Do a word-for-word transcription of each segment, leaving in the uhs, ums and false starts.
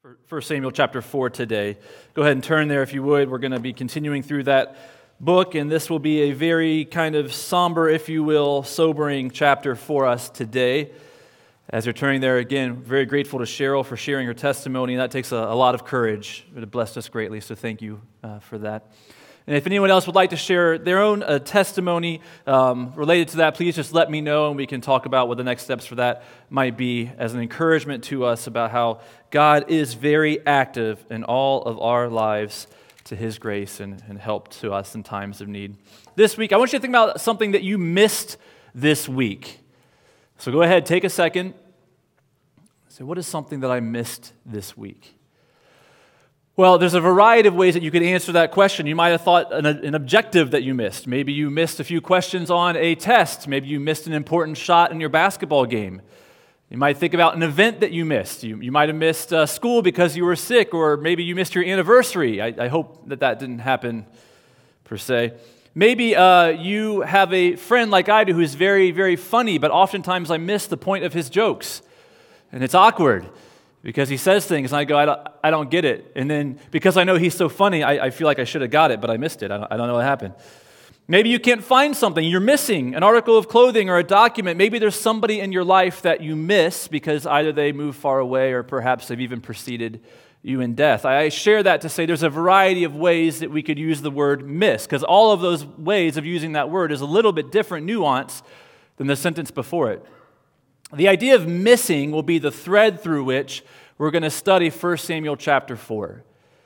for First Samuel chapter four today. Go ahead and turn there if you would. We're going to be continuing through that book, and this will be a very kind of somber, if you will, sobering chapter for us today. As you're turning there, again, very grateful to Cheryl for sharing her testimony. That takes a, a lot of courage. It blessed us greatly, so thank you uh, for that. And if anyone else would like to share their own uh, testimony um, related to that, please just let me know, and we can talk about what the next steps for that might be as an encouragement to us about how God is very active in all of our lives to His grace and, and help to us in times of need. This week, I want you to think about something that you missed this week. So go ahead, take a second. Say, what is something that I missed this week? Well, there's a variety of ways that you could answer that question. You might have thought an, an objective that you missed. Maybe you missed a few questions on a test. Maybe you missed an important shot in your basketball game. You might think about an event that you missed. You, you might have missed uh, school because you were sick, or maybe you missed your anniversary. I, I hope that that didn't happen, per se. Maybe uh, you have a friend like I do who's very, very funny, but oftentimes I miss the point of his jokes. And it's awkward. Because he says things, and I go, I don't, I don't get it. And then, because I know he's so funny, I, I feel like I should have got it, but I missed it. I don't, I don't know what happened. Maybe you can't find something. You're missing an article of clothing or a document. Maybe there's somebody in your life that you miss because either they moved far away or perhaps they've even preceded you in death. I share that to say there's a variety of ways that we could use the word miss, because all of those ways of using that word is a little bit different nuance than the sentence before it. The idea of missing will be the thread through which we're going to study First Samuel chapter four.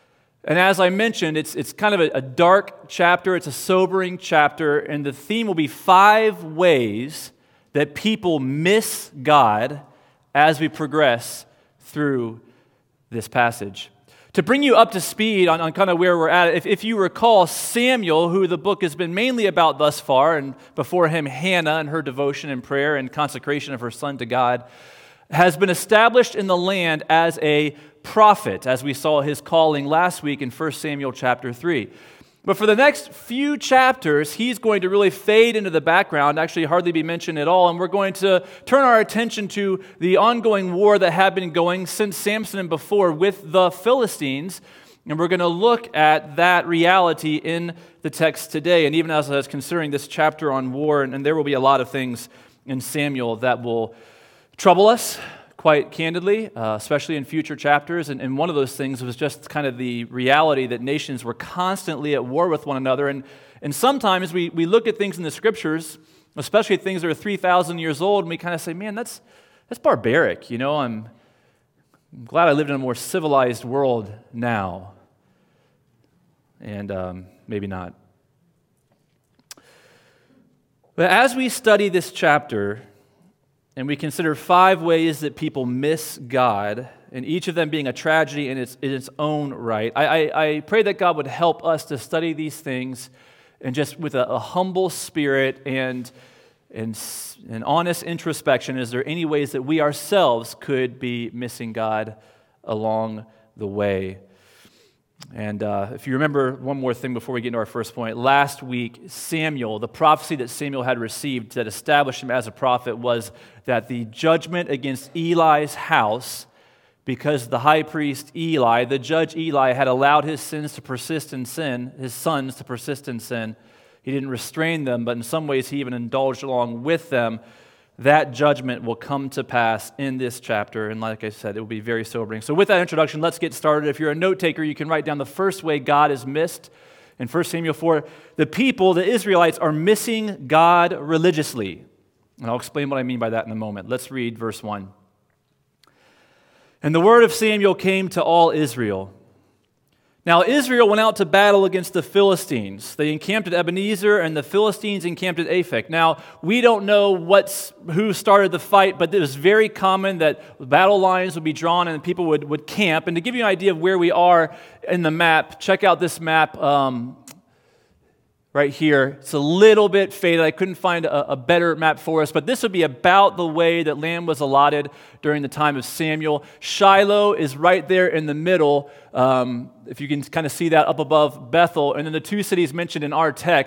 And as I mentioned, it's, it's kind of a, a dark chapter, it's a sobering chapter, and the theme will be five ways that people miss God as we progress through this passage. To bring you up to speed on, on kind of where we're at, if, if you recall, Samuel, who the book has been mainly about thus far, and before him Hannah and her devotion and prayer and consecration of her son to God, has been established in the land as a prophet, as we saw his calling last week in First Samuel chapter three. But for the next few chapters, he's going to really fade into the background, actually hardly be mentioned at all, and we're going to turn our attention to the ongoing war that had been going since Samson and before with the Philistines, and we're going to look at that reality in the text today. And even as I was considering this chapter on war, and, and there will be a lot of things in Samuel that will trouble us, quite candidly, uh, especially in future chapters. And, and one of those things was just kind of the reality that nations were constantly at war with one another. And, and sometimes we, we look at things in the Scriptures, especially things that are three thousand years old, and we kind of say, man, that's that's barbaric. You know, I'm, I'm glad I lived in a more civilized world now. And um, maybe not. But as we study this chapter, and we consider five ways that people miss God, and each of them being a tragedy in its, in its own right. I, I, I pray that God would help us to study these things and just with a, a humble spirit and, and an honest introspection. Is there any ways that we ourselves could be missing God along the way? And uh, if you remember one more thing before we get into our first point, last week Samuel, the prophecy that Samuel had received that established him as a prophet was that the judgment against Eli's house, because the high priest Eli, the judge Eli, had allowed his sins to persist in sin, his sons to persist in sin. He didn't restrain them, but in some ways he even indulged along with them. That judgment will come to pass in this chapter, and like I said, it will be very sobering. So with that introduction, let's get started. If you're a note taker, you can write down the first way God is missed. In First Samuel four, the people, the Israelites, are missing God religiously. And I'll explain what I mean by that in a moment. Let's read verse one. And the word of Samuel came to all Israel. Now Israel went out to battle against the Philistines. They encamped at Ebenezer, and the Philistines encamped at Aphek. Now, we don't know what's, who started the fight, but it was very common that battle lines would be drawn and people would, would camp. And to give you an idea of where we are in the map, check out this map um, right here. It's a little bit faded. I couldn't find a, a better map for us, but this would be about the way that land was allotted during the time of Samuel. Shiloh is right there in the middle, um, if you can kind of see that up above Bethel. And then the two cities mentioned in our text,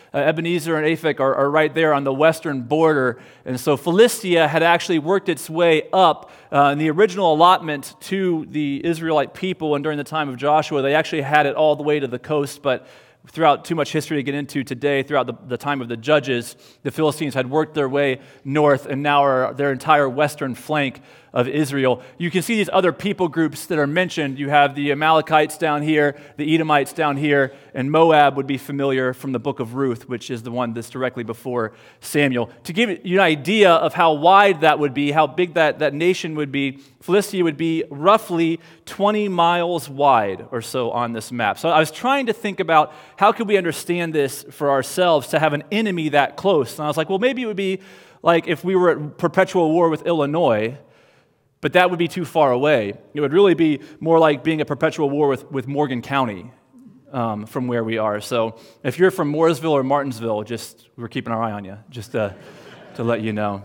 Uh, Ebenezer and Aphek are, are right there on the western border. And so Philistia had actually worked its way up uh, in the original allotment to the Israelite people. And during the time of Joshua, they actually had it all the way to the coast. But throughout too much history to get into today, throughout the, the time of the judges, the Philistines had worked their way north and now are their entire western flank of Israel. You can see these other people groups that are mentioned. You have the Amalekites down here, the Edomites down here, and Moab would be familiar from the book of Ruth, which is the one that's directly before Samuel. To give you an idea of how wide that would be, how big that, that nation would be, Philistia would be roughly twenty miles wide or so on this map. So I was trying to think about how could we understand this for ourselves to have an enemy that close. And I was like, well, maybe it would be like if we were at perpetual war with Illinois, but that would be too far away. It would really be more like being a perpetual war with, with Morgan County um, from where we are. So if you're from Mooresville or Martinsville, just we're keeping our eye on you, just uh, to let you know.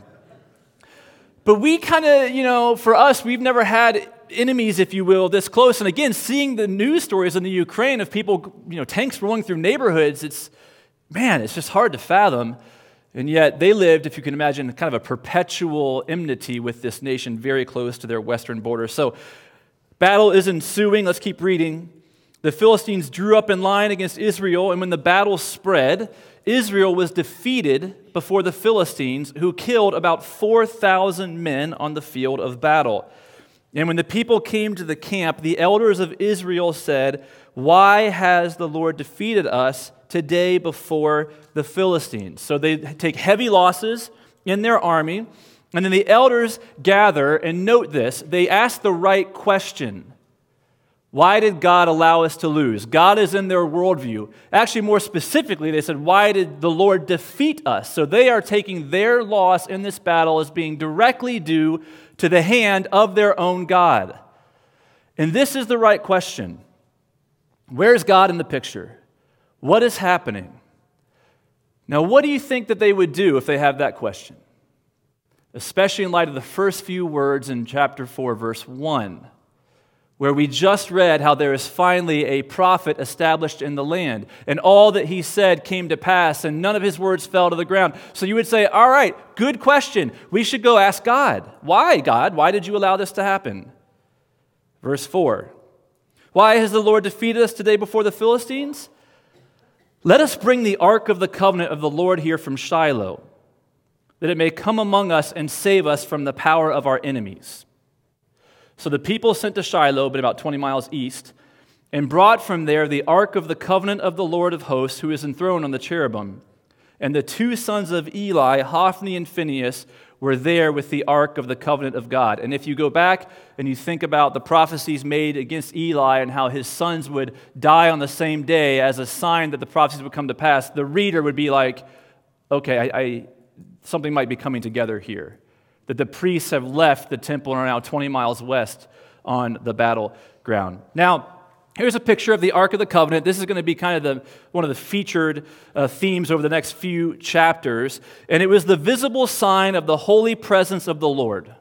But we kind of, you know, for us, we've never had enemies, if you will, this close. And again, seeing the news stories in the Ukraine of people, you know, tanks rolling through neighborhoods, it's, man, it's just hard to fathom. And yet they lived, if you can imagine, kind of a perpetual enmity with this nation very close to their western border. So battle is ensuing. Let's keep reading. The Philistines drew up in line against Israel, and when the battle spread, Israel was defeated before the Philistines, who killed about four thousand men on the field of battle. And when the people came to the camp, the elders of Israel said, "Why has the Lord defeated us today before the Philistines?" So they take heavy losses in their army, and then the elders gather, and note this, they ask the right question. Why did God allow us to lose? God is in their worldview. Actually, more specifically, they said, why did the Lord defeat us? So they are taking their loss in this battle as being directly due to the hand of their own God. And this is the right question. Where's God in the picture? What is happening? Now, what do you think that they would do if they have that question? Especially in light of the first few words in chapter four, verse one, where we just read how there is finally a prophet established in the land, and all that he said came to pass, and none of his words fell to the ground. So you would say, all right, good question. We should go ask God. Why, God? Why did you allow this to happen? Verse four, why has the Lord defeated us today before the Philistines? Let us bring the ark of the covenant of the Lord here from Shiloh, that it may come among us and save us from the power of our enemies. So the people sent to Shiloh, but about twenty miles east, and brought from there the ark of the covenant of the Lord of hosts, who is enthroned on the cherubim. And the two sons of Eli, Hophni and Phinehas, were there with the ark of the covenant of God. And if you go back and you think about the prophecies made against Eli and how his sons would die on the same day as a sign that the prophecies would come to pass, the reader would be like, okay, I, I, something might be coming together here. That the priests have left the temple and are now twenty miles west on the battleground. Now, here's a picture of the Ark of the Covenant. This is going to be kind of the one of the featured uh, themes over the next few chapters. And it was the visible sign of the holy presence of the Lord.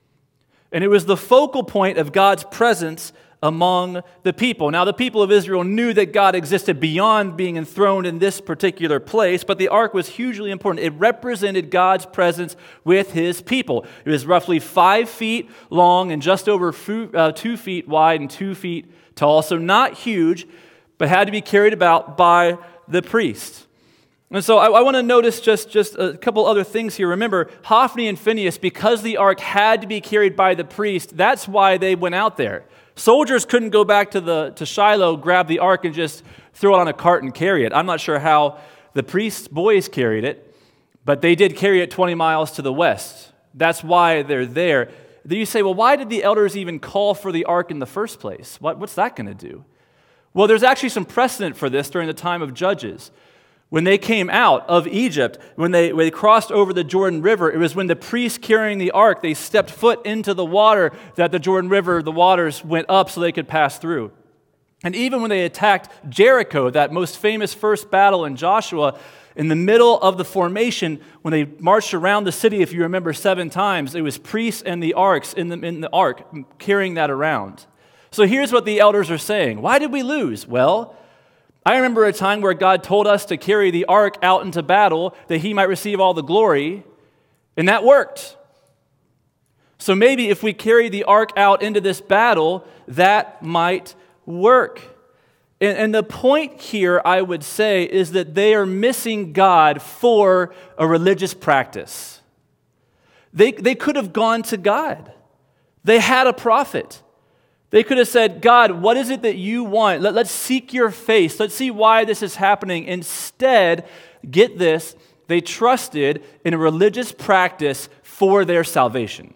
And it was the focal point of God's presence among the people. Now, the people of Israel knew that God existed beyond being enthroned in this particular place, but the ark was hugely important. It represented God's presence with his people. It was roughly five feet long and just over uh, two feet wide and two feet tall, so not huge, but had to be carried about by the priest. And so I, I want to notice just, just a couple other things here. Remember, Hophni and Phinehas, because the ark had to be carried by the priest, that's why they went out there. Soldiers couldn't go back to the to Shiloh, grab the ark, and just throw it on a cart and carry it. I'm not sure how the priest's boys carried it, but they did carry it twenty miles to the west. That's why they're there. Then you say, well, why did the elders even call for the ark in the first place? What, what's that going to do? Well, there's actually some precedent for this during the time of Judges. When they came out of Egypt, when they, when they crossed over the Jordan River, it was when the priests carrying the ark, they stepped foot into the water that the Jordan River, the waters went up so they could pass through. And even when they attacked Jericho, that most famous first battle in Joshua, in the middle of the formation, when they marched around the city, if you remember seven times, it was priests and the arks in the, in the ark carrying that around. So here's what the elders are saying. Why did we lose? Well, I remember a time where God told us to carry the ark out into battle that he might receive all the glory, and that worked. So maybe if we carry the ark out into this battle, that might work. And, and the point here, I would say, is that they are missing God for a religious practice. They, they could have gone to God. They had a prophet. They could have said, God, what is it that you want? Let, let's seek your face. Let's see why this is happening. Instead, get this, they trusted in a religious practice for their salvation.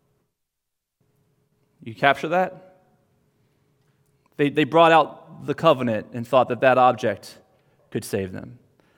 You capture that? They, they brought out the covenant and thought that that object could save them.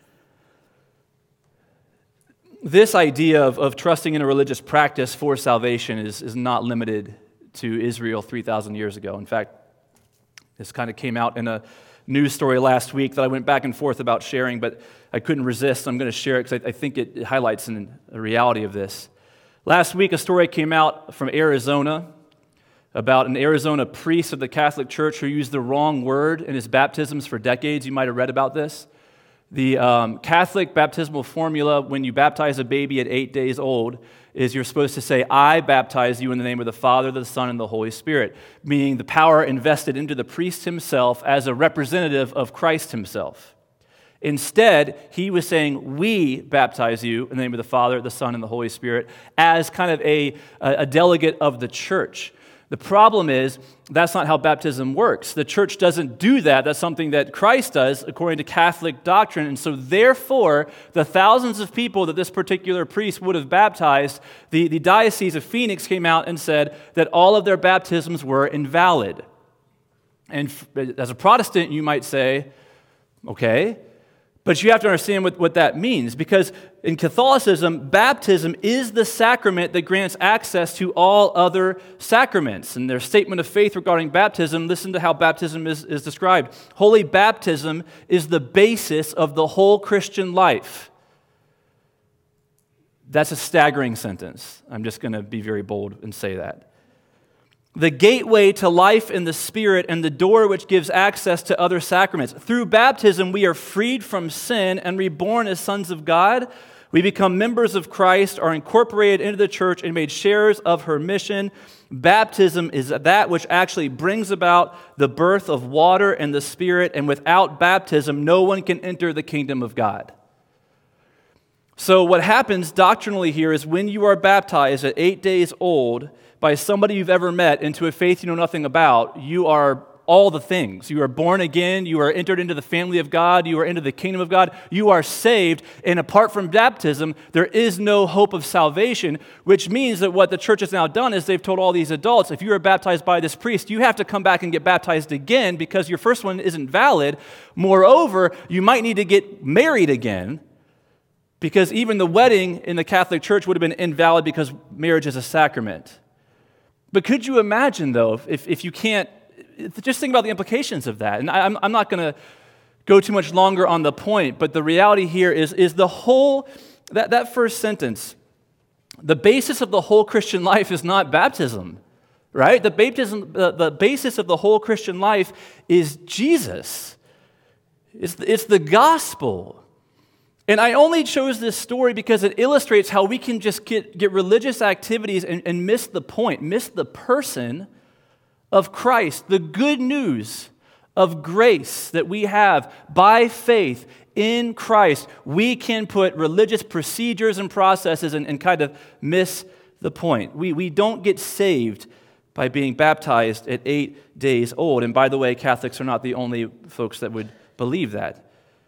This idea of, of trusting in a religious practice for salvation is, is not limited to Israel three thousand years ago. In fact, this kind of came out in a news story last week that I went back and forth about sharing, but I couldn't resist. I'm going to share it because I, I think it, it highlights an, the reality of this. Last week, a story came out from Arizona about an Arizona priest of the Catholic Church who used the wrong word in his baptisms for decades. You might have read about this. The um, Catholic baptismal formula when you baptize a baby at eight days old is you're supposed to say, I baptize you in the name of the Father, the Son, and the Holy Spirit, meaning the power invested into the priest himself as a representative of Christ himself. Instead, he was saying, we baptize you in the name of the Father, the Son, and the Holy Spirit as kind of a, a delegate of the church. The problem is, that's not how baptism works. The church doesn't do that. That's something that Christ does according to Catholic doctrine. And so therefore, the thousands of people that this particular priest would have baptized, the, the Diocese of Phoenix came out and said that all of their baptisms were invalid. And as a Protestant, you might say, okay, but you have to understand what, what that means, because in Catholicism, baptism is the sacrament that grants access to all other sacraments. In their statement of faith regarding baptism, listen to how baptism is, is described. Holy baptism is the basis of the whole Christian life. That's a staggering sentence. I'm just going to be very bold and say that. The gateway to life in the Spirit and the door which gives access to other sacraments. Through baptism, we are freed from sin and reborn as sons of God. We become members of Christ, are incorporated into the church, and made sharers of her mission. Baptism is that which actually brings about the birth of water and the Spirit, and without baptism, no one can enter the kingdom of God. So what happens doctrinally here is when you are baptized at eight days old by somebody you've ever met into a faith you know nothing about, you are all the things. You are born again, you are entered into the family of God, you are into the kingdom of God, you are saved, and apart from baptism, there is no hope of salvation, which means that what the church has now done is they've told all these adults, if you are baptized by this priest, you have to come back and get baptized again because your first one isn't valid. Moreover, you might need to get married again, because even the wedding in the Catholic Church would have been invalid because marriage is a sacrament. But could you imagine, though, if, if you can't, just think about the implications of that. And I, I'm, I'm not going to go too much longer on the point, but the reality here is, is the whole, that, that first sentence, the basis of the whole Christian life is not baptism, right? The, baptism, the, the basis of the whole Christian life is Jesus. It's, it's the gospel. And I only chose this story because it illustrates how we can just get, get religious activities and, and miss the point, miss the person of Christ, the good news of grace that we have by faith in Christ. We can put religious procedures and processes and, and kind of miss the point. We, we don't get saved by being baptized at eight days old. And by the way, Catholics are not the only folks that would believe that.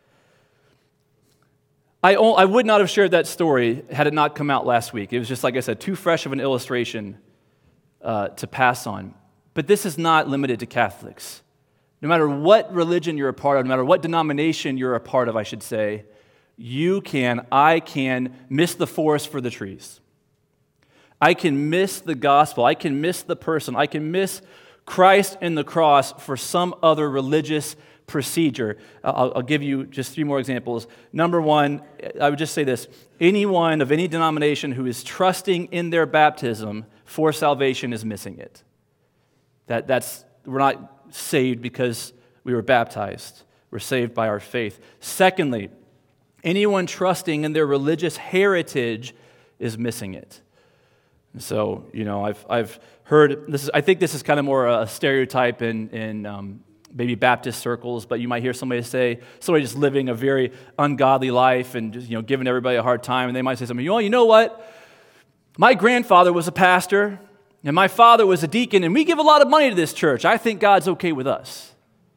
I, I would not have shared that story had it not come out last week. It was just, like I said, too fresh of an illustration uh, to pass on. But this is not limited to Catholics. No matter what religion you're a part of, no matter what denomination you're a part of, I should say, you can, I can miss the forest for the trees. I can miss the gospel. I can miss the person. I can miss Christ and the cross for some other religious procedure. I'll, I'll give you just three more examples. Number one, I would just say this. Anyone of any denomination who is trusting in their baptism for salvation is missing it. That, that's, we're not saved because we were baptized. We're saved by our faith. Secondly, anyone trusting in their religious heritage is missing it. And so, you know, I've I've heard this is I think this is kind of more a stereotype in in um, maybe Baptist circles, but you might hear somebody say somebody just living a very ungodly life and just, you know, giving everybody a hard time, and they might say something. Oh, you know what? My grandfather was a pastor, and my father was a deacon, and we give a lot of money to this church. I think God's okay with us.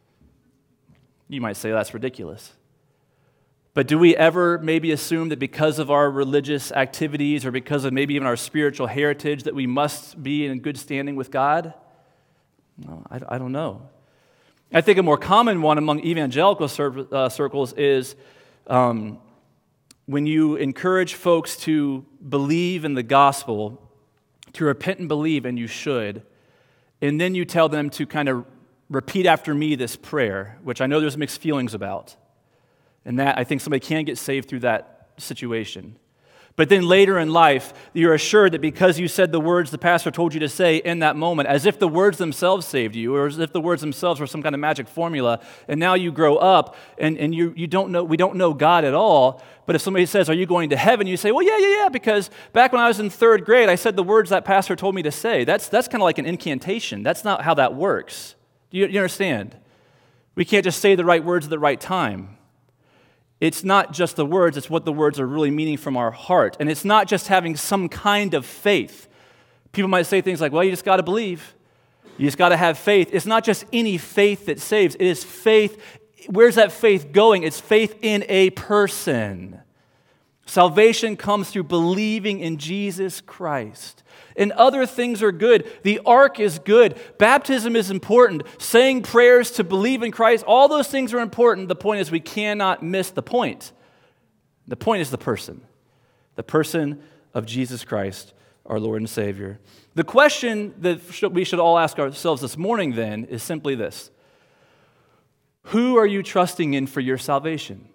You might say that's ridiculous. But do we ever maybe assume that because of our religious activities or because of maybe even our spiritual heritage that we must be in good standing with God? No, I, I don't know. I think a more common one among evangelical cir- uh, circles is um, when you encourage folks to believe in the gospel, to repent and believe, and you should, and then you tell them to kind of repeat after me this prayer, which I know there's mixed feelings about. And that, I think somebody can get saved through that situation. But then later in life, you're assured that because you said the words the pastor told you to say in that moment, as if the words themselves saved you, or as if the words themselves were some kind of magic formula, and now you grow up and, and you, you don't know, we don't know God at all, but if somebody says, are you going to heaven? You say, well, yeah, yeah, yeah, because back when I was in third grade, I said the words that pastor told me to say. That's, that's kind of like an incantation. That's not how that works. Do you, do you understand? We can't just say the right words at the right time. It's not just the words, it's what the words are really meaning from our heart. And it's not just having some kind of faith. People might say things like, well, you just got to believe. You just got to have faith. It's not just any faith that saves. It is faith. Where's that faith going? It's faith in a person. Salvation comes through believing in Jesus Christ. And other things are good. The ark is good. Baptism is important. Saying prayers to believe in Christ, all those things are important. The point is we cannot miss the point. The point is the person. The person of Jesus Christ, our Lord and Savior. The question that we should all ask ourselves this morning then is simply this. Who are you trusting in for your salvation?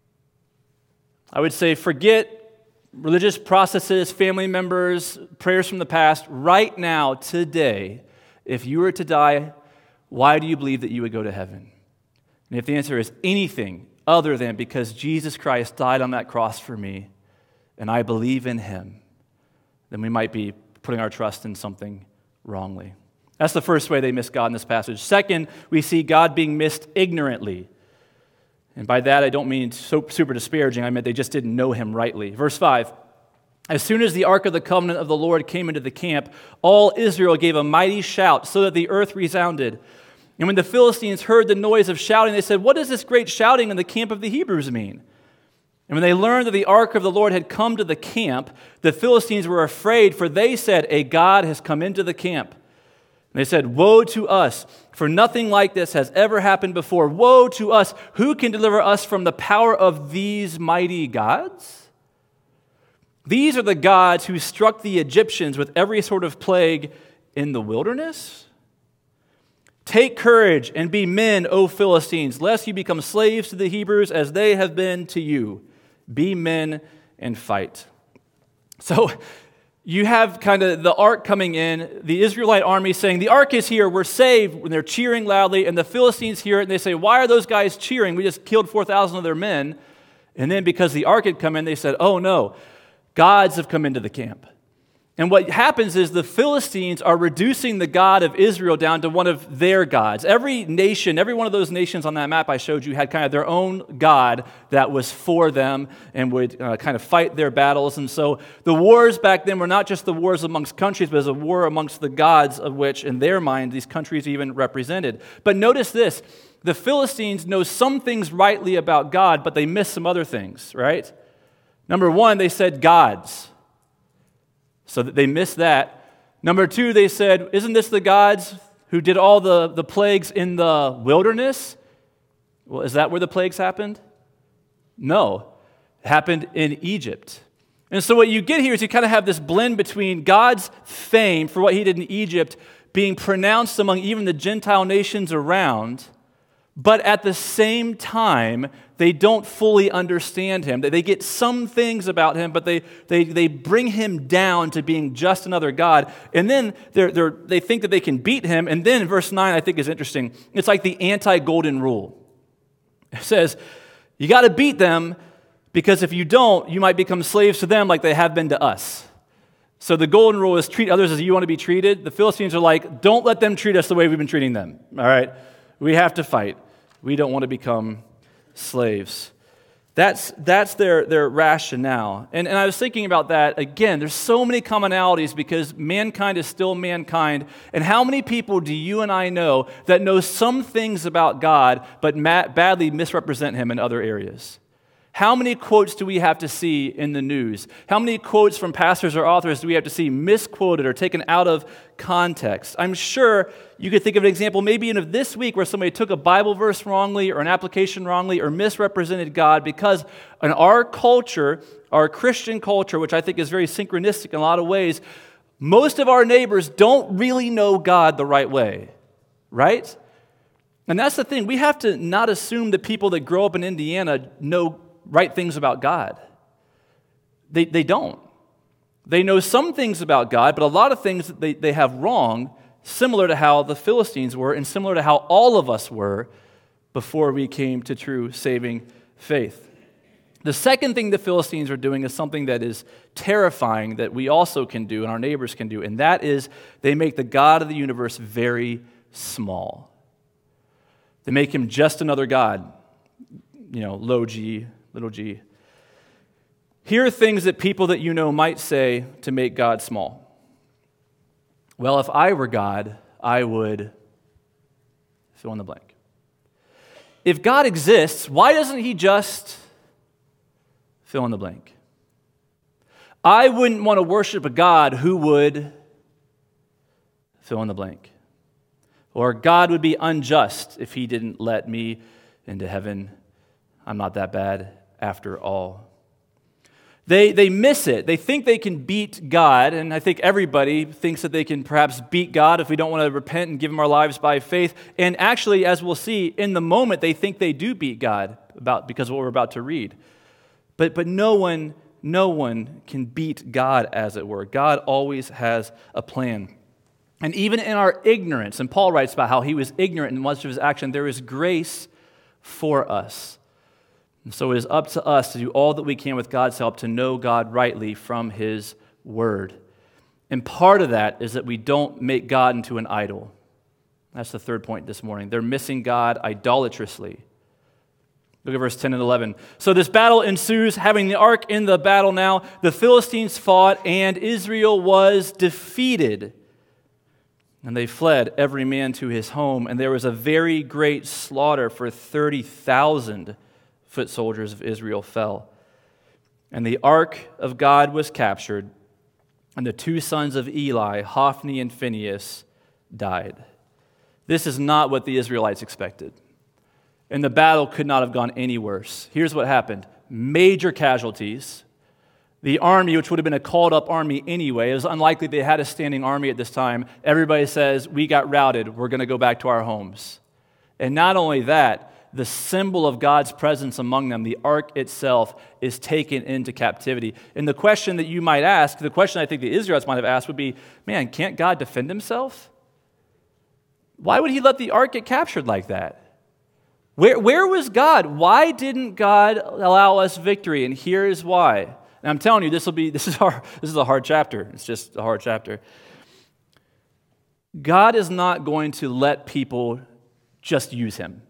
I would say forget religious processes, family members, prayers from the past. Right now, today, if you were to die, why do you believe that you would go to heaven? And if the answer is anything other than because Jesus Christ died on that cross for me and I believe in him, then we might be putting our trust in something wrongly. That's the first way they miss God in this passage. Second, we see God being missed ignorantly. And by that, I don't mean so super disparaging. I meant they just didn't know him rightly. Verse five, as soon as the ark of the covenant of the Lord came into the camp, all Israel gave a mighty shout so that the earth resounded. And when the Philistines heard the noise of shouting, they said, what does this great shouting in the camp of the Hebrews mean? And when they learned that the ark of the Lord had come to the camp, the Philistines were afraid, for they said, a God has come into the camp. And they said, woe to us, for nothing like this has ever happened before. Woe to us, who can deliver us from the power of these mighty gods? These are the gods who struck the Egyptians with every sort of plague in the wilderness. Take courage and be men, O Philistines, lest you become slaves to the Hebrews as they have been to you. Be men and fight. So, you have kind of the ark coming in, the Israelite army saying, the ark is here, we're saved, when they're cheering loudly, and the Philistines hear it, and they say, why are those guys cheering? We just killed four thousand of their men. And then because the ark had come in, they said, oh no, gods have come into the camp. And what happens is the Philistines are reducing the God of Israel down to one of their gods. Every nation, every one of those nations on that map I showed you had kind of their own God that was for them and would uh, kind of fight their battles. And so the wars back then were not just the wars amongst countries, but it was a war amongst the gods of which, in their mind, these countries even represented. But notice this, the Philistines know some things rightly about God, but they miss some other things, right? Number one, they said gods. So that they missed that. Number two, they said, isn't this the gods who did all the, the plagues in the wilderness? Well, is that where the plagues happened? No. It happened in Egypt. And so what you get here is you kind of have this blend between God's fame for what he did in Egypt being pronounced among even the Gentile nations around, but at the same time, they don't fully understand him. They get some things about him, but they they they bring him down to being just another God. And then they're, they're, they think that they can beat him. And then verse nine, I think, is interesting. It's like the anti-golden rule. It says, you got to beat them because if you don't, you might become slaves to them like they have been to us. So the golden rule is treat others as you want to be treated. The Philistines are like, don't let them treat us the way we've been treating them. All right? We have to fight. We don't want to become slaves. That's that's their, their rationale. And, and I was thinking about that. Again, there's so many commonalities because mankind is still mankind. And how many people do you and I know that know some things about God but ma- badly misrepresent him in other areas? How many quotes do we have to see in the news? How many quotes from pastors or authors do we have to see misquoted or taken out of context? I'm sure you could think of an example maybe even of this week where somebody took a Bible verse wrongly or an application wrongly or misrepresented God because in our culture, our Christian culture, which I think is very synchronistic in a lot of ways, most of our neighbors don't really know God the right way, right? And that's the thing. We have to not assume that people that grow up in Indiana know right things about God. They, they don't. They know some things about God, but a lot of things that they, they have wrong, similar to how the Philistines were and similar to how all of us were before we came to true saving faith. The second thing the Philistines are doing is something that is terrifying that we also can do and our neighbors can do, and that is they make the God of the universe very small. They make him just another God, you know, low g, little g. Here are things that people that you know might say to make God small. Well, if I were God, I would fill in the blank. If God exists, why doesn't he just fill in the blank? I wouldn't want to worship a God who would fill in the blank. Or God would be unjust if he didn't let me into heaven. I'm not that bad after all. They, they miss it. They think they can beat God, and I think everybody thinks that they can perhaps beat God if we don't want to repent and give him our lives by faith. And actually, as we'll see, in the moment, they think they do beat God about because of what we're about to read. But, but no one, no one can beat God, as it were. God always has a plan. And even in our ignorance, and Paul writes about how he was ignorant in much of his action, there is grace for us. And so it is up to us to do all that we can with God's help to know God rightly from his word. And part of that is that we don't make God into an idol. That's the third point this morning. They're missing God idolatrously. Look at verse ten and eleven. So this battle ensues, having the ark in the battle now. The Philistines fought, and Israel was defeated. And they fled, every man to his home. And there was a very great slaughter, for thirty thousand foot soldiers of Israel fell. And the ark of God was captured, and the two sons of Eli, Hophni and Phinehas, died. This is not what the Israelites expected. And the battle could not have gone any worse. Here's what happened. Major casualties. The army, which would have been a called-up army anyway, it was unlikely they had a standing army at this time. Everybody says, we got routed. We're going to go back to our homes. And not only that, the symbol of God's presence among them, the ark itself, is taken into captivity. And the question that you might ask, the question I think the Israelites might have asked would be, man, can't God defend himself? Why would he let the ark get captured like that? Where, where was God? Why didn't God allow us victory? And here is why. And I'm telling you, this will be this is hard, this is a hard chapter. It's just a hard chapter. God is not going to let people just use him.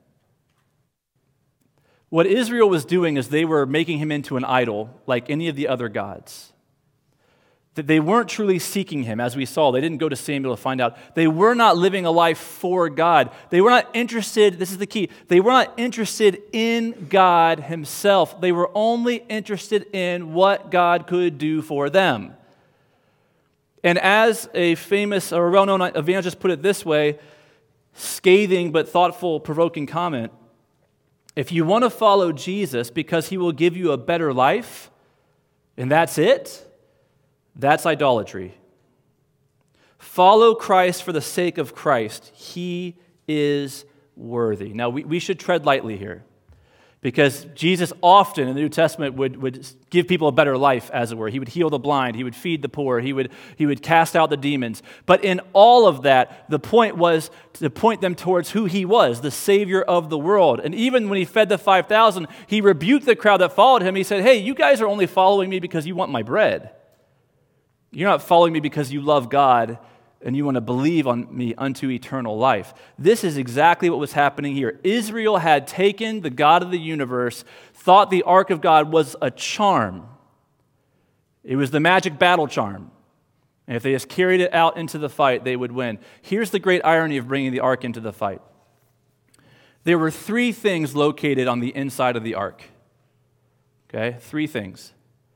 What Israel was doing is they were making him into an idol like any of the other gods. That they weren't truly seeking him, as we saw. They didn't go to Samuel to find out. They were not living a life for God. They were not interested, this is the key, they were not interested in God himself. They were only interested in what God could do for them. And as a famous or well-known evangelist put it this way, scathing but thoughtful, provoking comment, if you want to follow Jesus because he will give you a better life, and that's it, that's idolatry. Follow Christ for the sake of Christ. He is worthy. Now, we, we should tread lightly here. Because Jesus often in the New Testament would, would give people a better life, as it were. He would heal the blind. He would feed the poor. He would, he would cast out the demons. But in all of that, the point was to point them towards who he was, the Savior of the world. And even when he fed the five thousand, he rebuked the crowd that followed him. He said, hey, you guys are only following me because you want my bread. You're not following me because you love God and you want to believe on me unto eternal life. This is exactly what was happening here. Israel had taken the God of the universe, thought the ark of God was a charm. It was the magic battle charm. And if they just carried it out into the fight, they would win. Here's the great irony of bringing the ark into the fight. There were three things located on the inside of the ark. Okay, three things.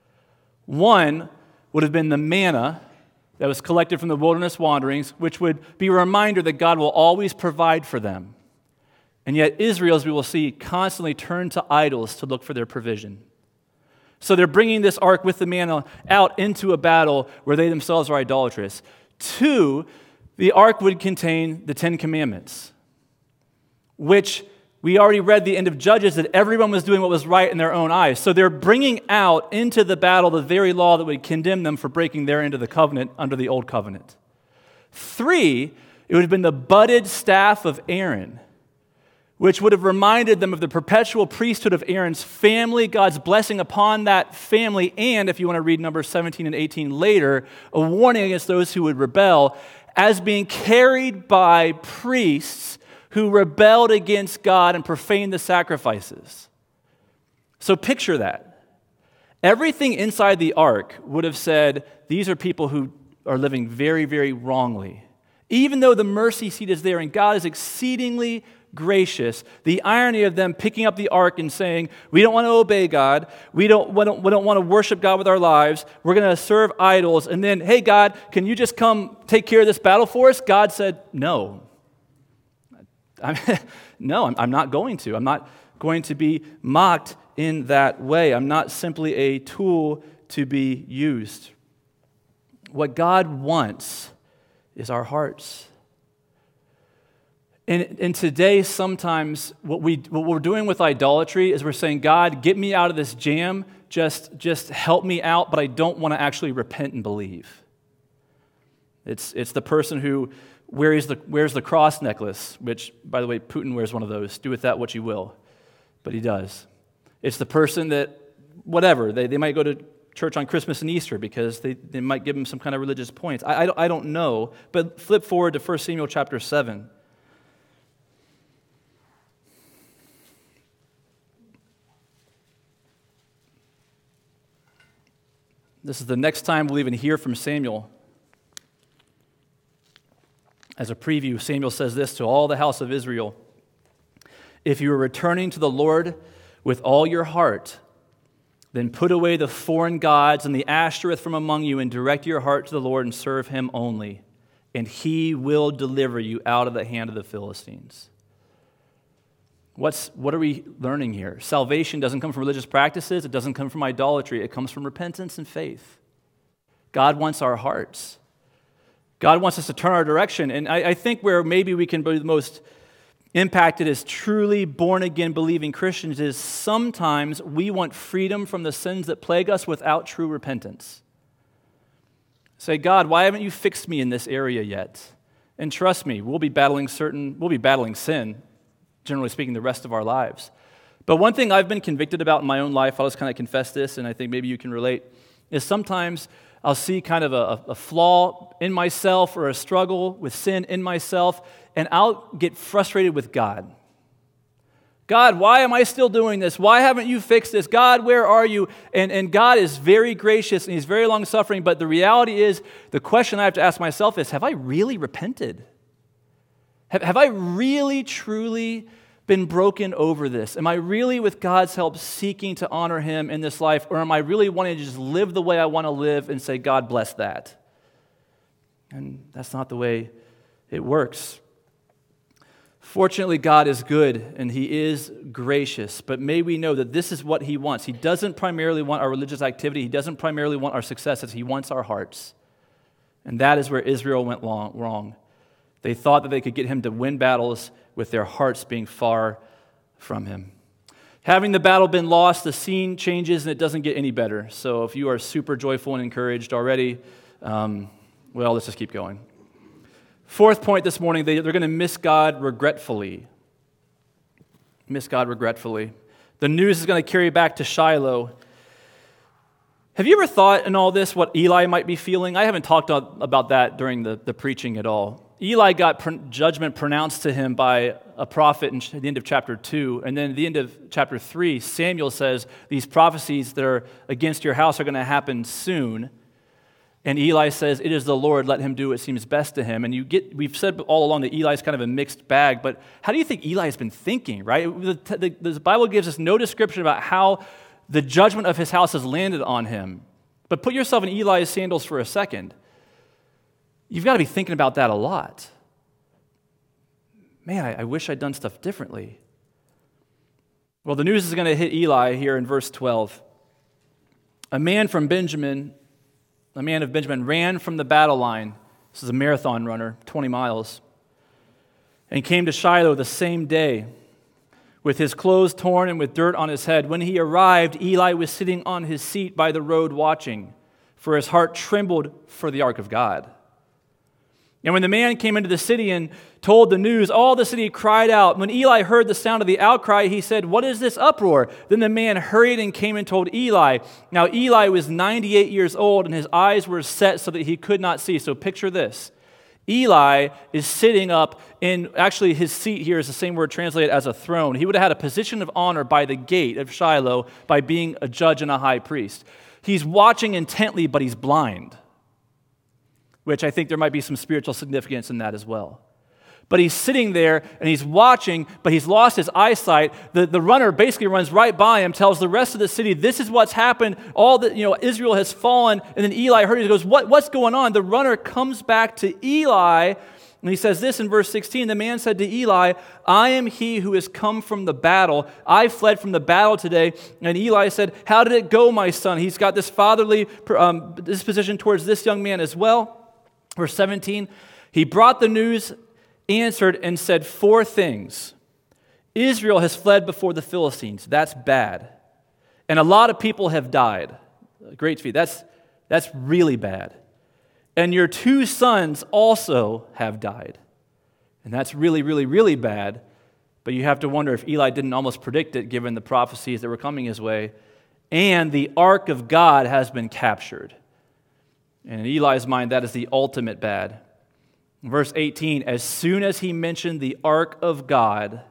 One would have been the manna that was collected from the wilderness wanderings, which would be a reminder that God will always provide for them. And yet Israel, as we will see, constantly turned to idols to look for their provision. So they're bringing this ark with the manna out into a battle where they themselves are idolatrous. Two, the ark would contain the Ten Commandments, which we already read the end of Judges that everyone was doing what was right in their own eyes. So they're bringing out into the battle the very law that would condemn them for breaking their end of the covenant under the old covenant. Three, it would have been the budded staff of Aaron, which would have reminded them of the perpetual priesthood of Aaron's family, God's blessing upon that family, and if you want to read Numbers seventeen and eighteen later, a warning against those who would rebel as being carried by priests who rebelled against God and profaned the sacrifices. So picture that. Everything inside the ark would have said, these are people who are living very, very wrongly. Even though the mercy seat is there and God is exceedingly gracious, the irony of them picking up the ark and saying, we don't want to obey God, we don't, we don't, we don't want to worship God with our lives, we're going to serve idols, and then, hey God, can you just come take care of this battle for us? God said, no. I'm, no, I'm, I'm not going to. I'm not going to be mocked in that way. I'm not simply a tool to be used. What God wants is our hearts. And, and today, sometimes what, we, what we're doing with idolatry is we're saying, God, get me out of this jam. Just, just help me out, but I don't want to actually repent and believe. It's, it's the person who wears the, wears the cross necklace, which, by the way, Putin wears one of those. Do with that what you will. But he does. It's the person that, whatever, they, they might go to church on Christmas and Easter because they, they might give him some kind of religious points. I, I, don't, I don't know. But flip forward to First Samuel chapter seven. This is the next time we'll even hear from Samuel. As a preview, Samuel says this to all the house of Israel. If you are returning to the Lord with all your heart, then put away the foreign gods and the Ashtoreth from among you and direct your heart to the Lord and serve him only, and he will deliver you out of the hand of the Philistines. What's, what are we learning here? Salvation doesn't come from religious practices. It doesn't come from idolatry. It comes from repentance and faith. God wants our hearts. God wants us to turn our direction. And I, I think where maybe we can be the most impacted as truly born-again believing Christians is sometimes we want freedom from the sins that plague us without true repentance. Say, God, why haven't you fixed me in this area yet? And trust me, we'll be battling certain, we'll be battling sin, generally speaking, the rest of our lives. But one thing I've been convicted about in my own life, I'll just kind of confess this, and I think maybe you can relate, is sometimes I'll see kind of a, a flaw in myself or a struggle with sin in myself, and I'll get frustrated with God. God, why am I still doing this? Why haven't you fixed this? God, where are you? And, and God is very gracious and he's very long-suffering, but the reality is, the question I have to ask myself is, have I really repented? Have, have I really, truly been broken over this? Am I really, with God's help, seeking to honor him in this life, or am I really wanting to just live the way I want to live and say, God bless that? And that's not the way it works. Fortunately, God is good and he is gracious, but may we know that this is what he wants. He doesn't primarily want our religious activity. He doesn't primarily want our successes. He wants our hearts. And that is where Israel went long, wrong. They thought that they could get him to win battles with their hearts being far from him. Having the battle been lost, the scene changes and it doesn't get any better. So if you are super joyful and encouraged already, um, well, let's just keep going. Fourth point this morning, they, they're going to miss God regretfully. Miss God regretfully. The news is going to carry back to Shiloh. Have you ever thought in all this what Eli might be feeling? I haven't talked about that during the, the preaching at all. Eli got pr- judgment pronounced to him by a prophet in ch- the end of chapter two. And then at the end of chapter three, Samuel says, these prophecies that are against your house are going to happen soon. And Eli says, it is the Lord, let him do what seems best to him. And you get, we've said all along that Eli's kind of a mixed bag, but how do you think Eli's been thinking, right? The, the, the Bible gives us no description about how the judgment of his house has landed on him. But put yourself in Eli's sandals for a second. You've got to be thinking about that a lot. Man, I, I wish I'd done stuff differently. Well, the news is going to hit Eli here in verse twelve. A man from Benjamin, a man of Benjamin, ran from the battle line. This is a marathon runner, twenty miles. And came to Shiloh the same day, with his clothes torn and with dirt on his head. When he arrived, Eli was sitting on his seat by the road watching, for his heart trembled for the ark of God. And when the man came into the city and told the news, all the city cried out. When Eli heard the sound of the outcry, he said, what is this uproar? Then the man hurried and came and told Eli. Now Eli was ninety-eight years old, and his eyes were set so that he could not see. So picture this. Eli is sitting up in, actually his seat here is the same word translated as a throne. He would have had a position of honor by the gate of Shiloh by being a judge and a high priest. He's watching intently, but he's blind, which I think there might be some spiritual significance in that as well. But he's sitting there and he's watching, but he's lost his eyesight. The, the runner basically runs right by him, tells the rest of the city, this is what's happened. All that, you know, Israel has fallen. And then Eli heard it. He goes, what, what's going on? The runner comes back to Eli and he says this in verse sixteen, the man said to Eli, I am he who has come from the battle. I fled from the battle today. And Eli said, how did it go, my son? He's got this fatherly um, disposition towards this young man as well. Verse seventeen, he brought the news, answered, and said four things. Israel has fled before the Philistines. That's bad. And a lot of people have died. Great feat. That's, that's really bad. And your two sons also have died. And that's really, really, really bad. But you have to wonder if Eli didn't almost predict it given the prophecies that were coming his way. And the ark of God has been captured. And in Eli's mind, that is the ultimate bad. Verse eighteen, as soon as he mentioned the ark of God,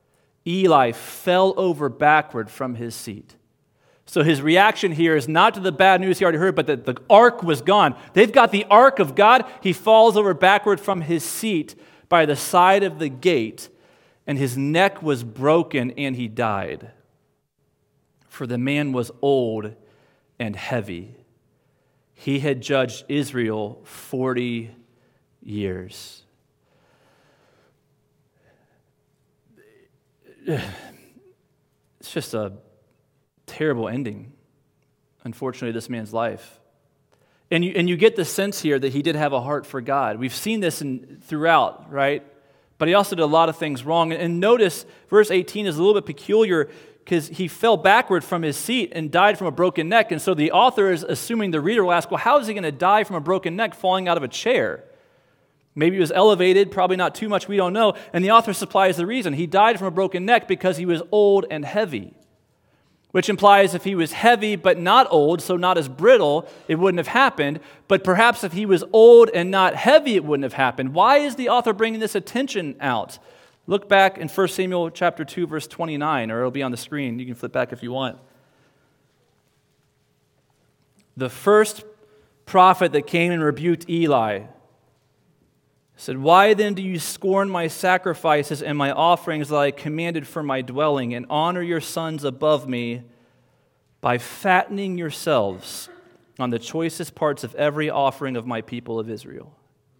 Eli fell over backward from his seat. So his reaction here is not to the bad news he already heard, but that the ark was gone. They've got the ark of God. He falls over backward from his seat by the side of the gate, and his neck was broken, and he died. For the man was old and heavy. He had judged Israel forty years. It's just a terrible ending, unfortunately, this man's life. And you, and you get the sense here that he did have a heart for God. We've seen this in, throughout, right? But he also did a lot of things wrong. And notice verse eighteen is a little bit peculiar because he fell backward from his seat and died from a broken neck. And so the author is assuming the reader will ask, well, how is he going to die from a broken neck falling out of a chair? Maybe he was elevated, probably not too much, we don't know. And the author supplies the reason. He died from a broken neck because he was old and heavy, which implies if he was heavy but not old, so not as brittle, it wouldn't have happened. But perhaps if he was old and not heavy, it wouldn't have happened. Why is the author bringing this attention out? Look back in First Samuel chapter two, verse twenty-nine, or it'll be on the screen. You can flip back if you want. The first prophet that came and rebuked Eli said, why then do you scorn my sacrifices and my offerings that I commanded for my dwelling, and honor your sons above me by fattening yourselves on the choicest parts of every offering of my people of Israel?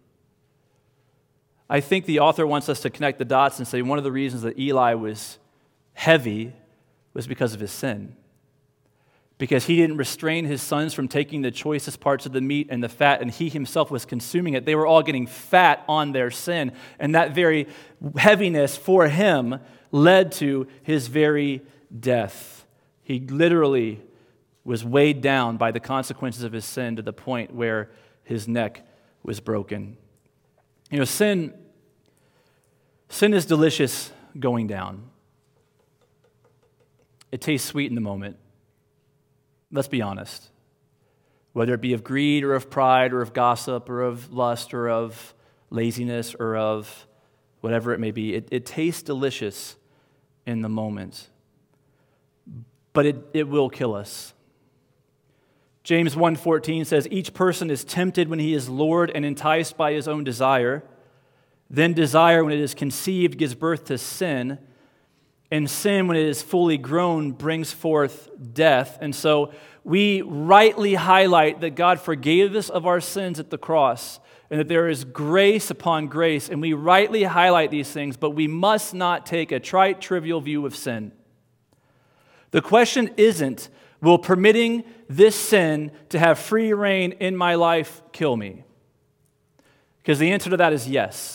I think the author wants us to connect the dots and say one of the reasons that Eli was heavy was because of his sin. Because he didn't restrain his sons from taking the choicest parts of the meat and the fat, and he himself was consuming it. They were all getting fat on their sin, and that very heaviness for him led to his very death. He literally was weighed down by the consequences of his sin to the point where his neck was broken. You know, sin, sin is delicious going down. It tastes sweet in the moment. Let's be honest. Whether it be of greed or of pride or of gossip or of lust or of laziness or of whatever it may be, it, it tastes delicious in the moment. But it, it will kill us. James one fourteen says, each person is tempted when he is lured and enticed by his own desire. Then desire, when it is conceived, gives birth to sin. And sin, when it is fully grown, brings forth death. And so we rightly highlight that God forgave us of our sins at the cross and that there is grace upon grace. And we rightly highlight these things, but we must not take a trite, trivial view of sin. The question isn't, will permitting this sin to have free reign in my life kill me? Because the answer to that is yes.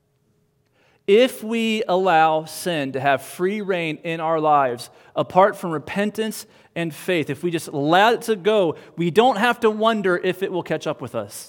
If we allow sin to have free reign in our lives, apart from repentance and faith, if we just allow it to go, we don't have to wonder if it will catch up with us,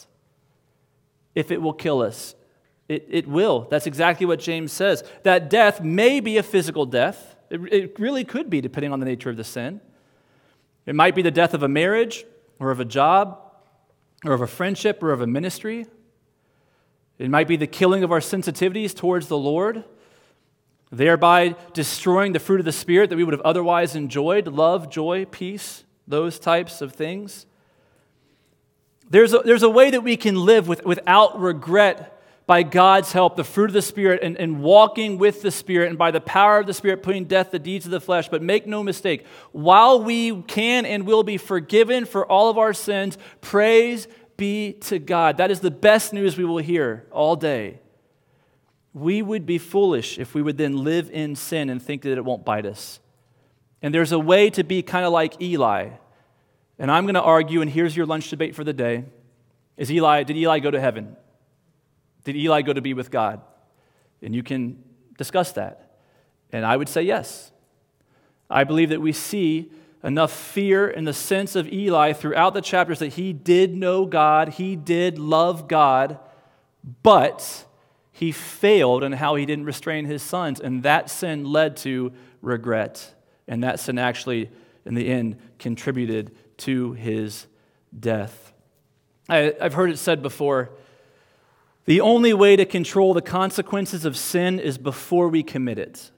if it will kill us. It, it will. That's exactly what James says. That death may be a physical death. It, it really could be, depending on the nature of the sin. It might be the death of a marriage, or of a job, or of a friendship, or of a ministry. It might be the killing of our sensitivities towards the Lord, thereby destroying the fruit of the Spirit that we would have otherwise enjoyed, love, joy, peace, those types of things. There's a, there's a way that we can live with, without regret by God's help, the fruit of the Spirit, and, and walking with the Spirit, and by the power of the Spirit, putting death the deeds of the flesh. But make no mistake, while we can and will be forgiven for all of our sins, praise be to God. That is the best news we will hear all day. We would be foolish if we would then live in sin and think that it won't bite us. And there's a way to be kind of like Eli. And I'm going to argue, and here's your lunch debate for the day. Is Eli, did Eli go to heaven? Did Eli go to be with God? And you can discuss that. And I would say yes. I believe that we see enough fear in the sense of Eli throughout the chapters that he did know God, he did love God, but he failed in how he didn't restrain his sons, and that sin led to regret, and that sin actually, in the end, contributed to his death. I, I've heard it said before, the only way to control the consequences of sin is before we commit it.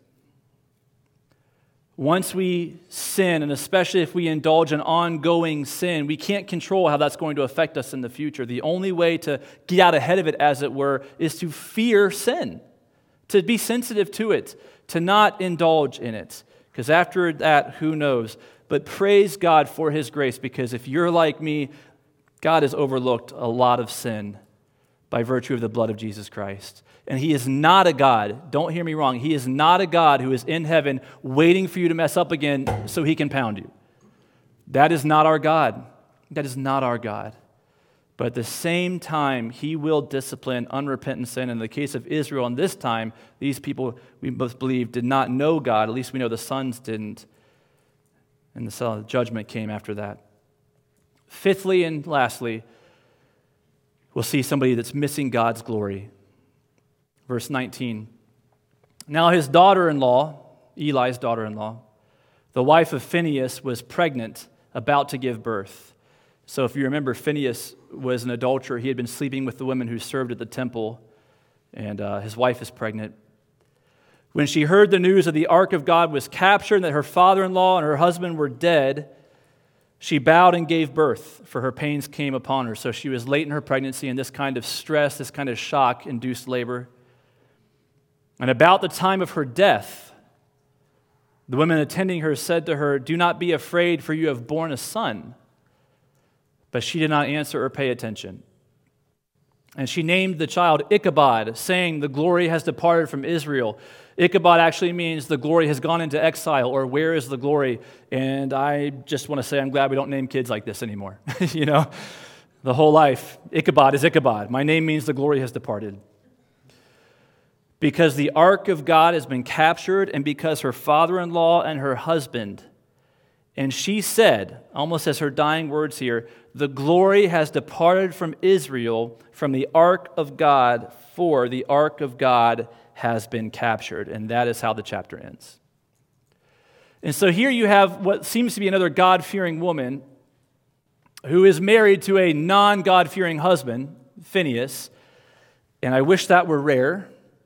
Once we sin, and especially if we indulge in ongoing sin, we can't control how that's going to affect us in the future. The only way to get out ahead of it, as it were, is to fear sin, to be sensitive to it, to not indulge in it. Because after that, who knows? But praise God for His grace, because if you're like me, God has overlooked a lot of sin by virtue of the blood of Jesus Christ. And He is not a God, don't hear me wrong, He is not a God who is in heaven waiting for you to mess up again so He can pound you. That is not our God. That is not our God. But at the same time, He will discipline unrepentant sin. In the case of Israel, in this time, these people, we both believe, did not know God. At least we know the sons didn't. And the judgment came after that. Fifthly and lastly, we'll see somebody that's missing God's glory. Verse nineteen. Now his daughter-in-law, Eli's daughter-in-law, the wife of Phinehas, was pregnant, about to give birth. So if you remember, Phinehas was an adulterer. He had been sleeping with the women who served at the temple, and uh, his wife is pregnant. When she heard the news that the ark of God was captured and that her father-in-law and her husband were dead, she bowed and gave birth, for her pains came upon her. So she was late in her pregnancy, and this kind of stress, this kind of shock induced labor. And about the time of her death, the women attending her said to her, "Do not be afraid, for you have borne a son." But she did not answer or pay attention. And she named the child Ichabod, saying, "The glory has departed from Israel." Ichabod actually means the glory has gone into exile, or where is the glory? And I just want to say I'm glad we don't name kids like this anymore. You know, the whole life, Ichabod is Ichabod. My name means the glory has departed. because the ark of God has been captured and because her father-in-law and her husband. And she said, almost as her dying words here, the glory has departed from Israel from the ark of God, for the ark of God has been captured. And that is how the chapter ends. And so here you have what seems to be another God-fearing woman who is married to a non-God-fearing husband, Phinehas. And I wish that were rare.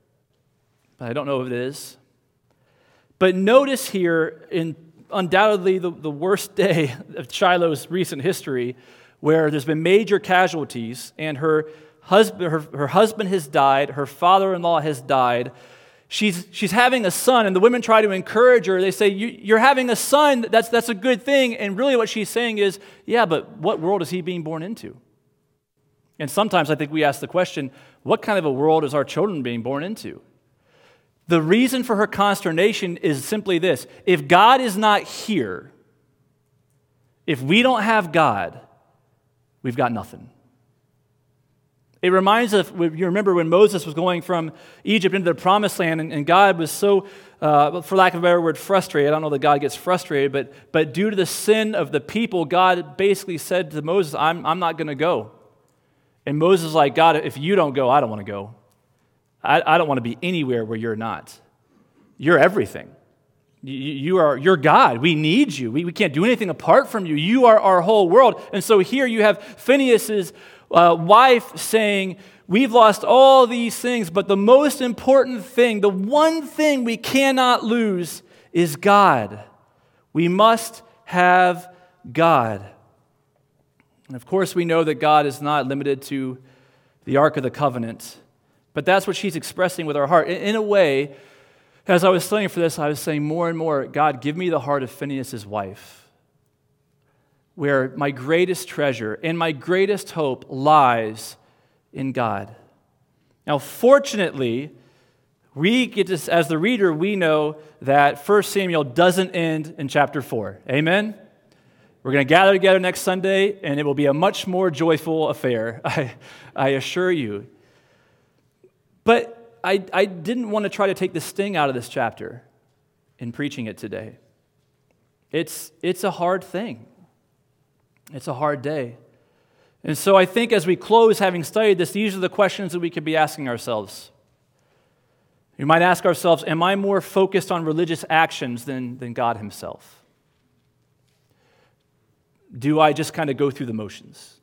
I don't know if it is. But notice here, in undoubtedly the, the worst day of Shiloh's recent history, where there's been major casualties, and her husband, her, her husband has died, her father-in-law has died. She's, she's having a son, and the women try to encourage her. They say, you, you're having a son, that's, that's a good thing. And really what she's saying is, yeah, but what world is he being born into? And sometimes I think we ask the question, what kind of a world is our children being born into? The reason for her consternation is simply this. If God is not here, if we don't have God, we've got nothing. It reminds us, you remember when Moses was going from Egypt into the promised land, and, and God was so, uh, for lack of a better word, frustrated. I don't know that God gets frustrated, but, but due to the sin of the people, God basically said to Moses, I'm, I'm not going to go. And Moses is like, God, if you don't go, I don't want to go. I, I don't want to be anywhere where you're not. You're everything. You, you are, you're God. We need you. We, we can't do anything apart from you. You are our whole world. And so here you have Phinehas's uh, wife saying, we've lost all these things, but the most important thing, the one thing we cannot lose is God. We must have God. And of course, we know that God is not limited to the Ark of the Covenant. But that's what she's expressing with her heart. In a way, as I was studying for this, I was saying more and more, God, give me the heart of Phinehas' wife, where my greatest treasure and my greatest hope lies in God. Now, fortunately, we get to, as the reader, we know that First Samuel doesn't end in chapter four. Amen? We're going to gather together next Sunday, and it will be a much more joyful affair, I, I assure you. But I, I didn't want to try to take the sting out of this chapter in preaching it today. It's, it's a hard thing. It's a hard day. And so I think as we close having studied this, these are the questions that we could be asking ourselves. We might ask ourselves, am I more focused on religious actions than, than God himself? Do I just kind of go through the motions?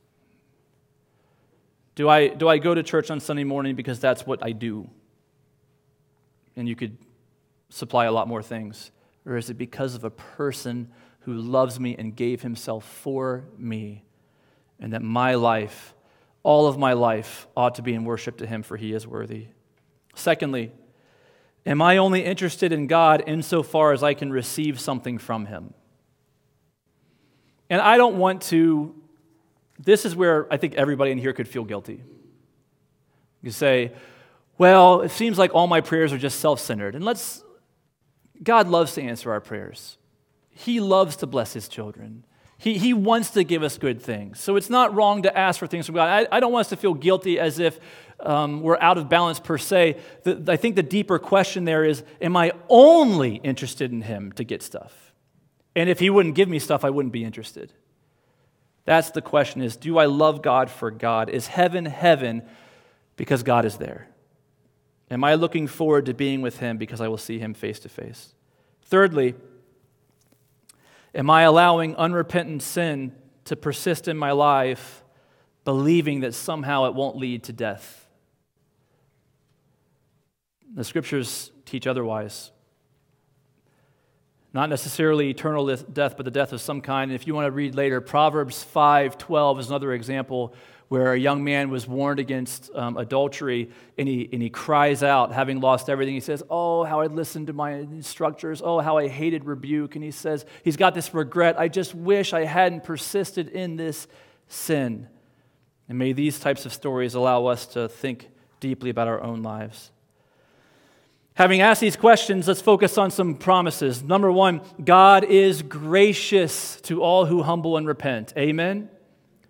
Do I, do I go to church on Sunday morning because that's what I do? And you could supply a lot more things. Or is it because of a person who loves me and gave himself for me, and that my life, all of my life, ought to be in worship to him, for he is worthy? Secondly, am I only interested in God insofar as I can receive something from him? And I don't want to, this is where I think everybody in here could feel guilty. You say, well, it seems like all my prayers are just self-centered. And let's, God loves to answer our prayers. He loves to bless his children. He, he wants to give us good things. So it's not wrong to ask for things from God. I, I don't want us to feel guilty as if um, we're out of balance per se. The, I think the deeper question there is, am I only interested in him to get stuff? And if he wouldn't give me stuff, I wouldn't be interested. That's the question is, do I love God for God? Is heaven heaven because God is there? Am I looking forward to being with him because I will see him face to face? Thirdly, am I allowing unrepentant sin to persist in my life, believing that somehow it won't lead to death? The scriptures teach otherwise. Not necessarily eternal death, but the death of some kind. And if you want to read later, Proverbs five twelve is another example where a young man was warned against um, adultery, and he, and he cries out, having lost everything. He says, oh, how I listened to my instructors. Oh, how I hated rebuke. And he says, he's got this regret. I just wish I hadn't persisted in this sin. And may these types of stories allow us to think deeply about our own lives. Having asked these questions, let's focus on some promises. Number one, God is gracious to all who humble and repent. Amen?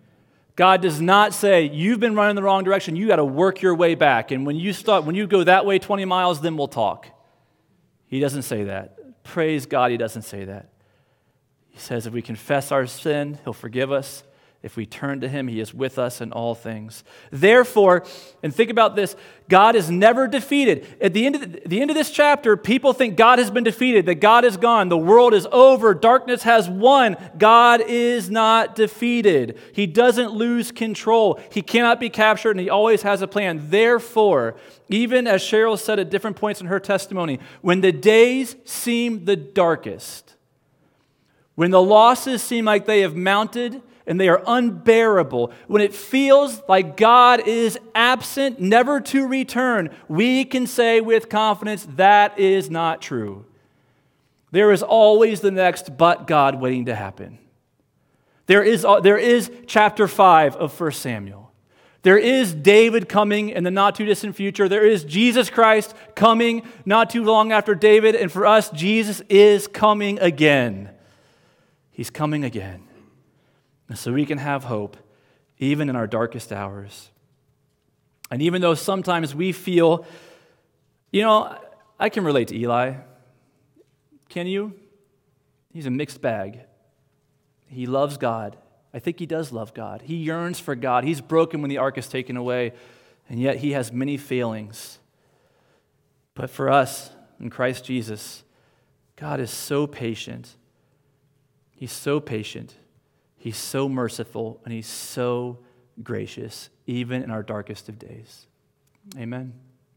God does not say, you've been running the wrong direction, you got to work your way back. And when you start, when you go that way twenty miles, then we'll talk. He doesn't say that. Praise God, he doesn't say that. He says if we confess our sin, he'll forgive us. If we turn to him, he is with us in all things. Therefore, and think about this, God is never defeated. At the end of the, the end of this chapter, people think God has been defeated, that God is gone, the world is over, darkness has won. God is not defeated. He doesn't lose control. He cannot be captured, and he always has a plan. Therefore, even as Cheryl said at different points in her testimony, when the days seem the darkest, when the losses seem like they have mounted, and they are unbearable, when it feels like God is absent, never to return, we can say with confidence that is not true. There is always the next but God waiting to happen. There is, there is chapter five of First Samuel. There is David coming in the not too distant future. There is Jesus Christ coming not too long after David. And for us, Jesus is coming again. He's coming again. So we can have hope even in our darkest hours. And even though sometimes we feel, you know, I can relate to Eli. Can you? He's a mixed bag. He loves God. I think he does love God. He yearns for God. He's broken when the ark is taken away, and yet he has many failings. But for us, in Christ Jesus, God is so patient. He's so patient. He's so merciful, and he's so gracious, even in our darkest of days. Amen.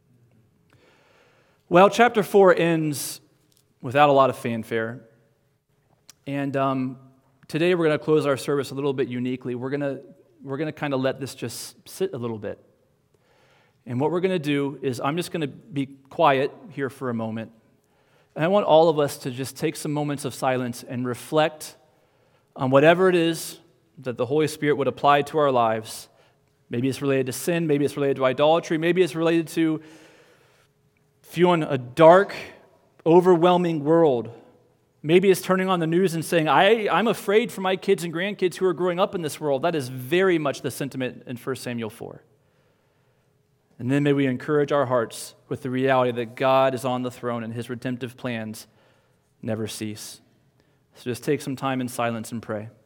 Well, chapter four ends without a lot of fanfare. And um, today we're going to close our service a little bit uniquely. We're going to we're going to kind of let this just sit a little bit. And what we're going to do is I'm just going to be quiet here for a moment. And I want all of us to just take some moments of silence and reflect on whatever it is that the Holy Spirit would apply to our lives. Maybe it's related to sin, maybe it's related to idolatry, maybe it's related to viewing a dark, overwhelming world. Maybe it's turning on the news and saying, I, I'm afraid for my kids and grandkids who are growing up in this world. That is very much the sentiment in First Samuel four. And then may we encourage our hearts with the reality that God is on the throne and his redemptive plans never cease. So just take some time in silence and pray.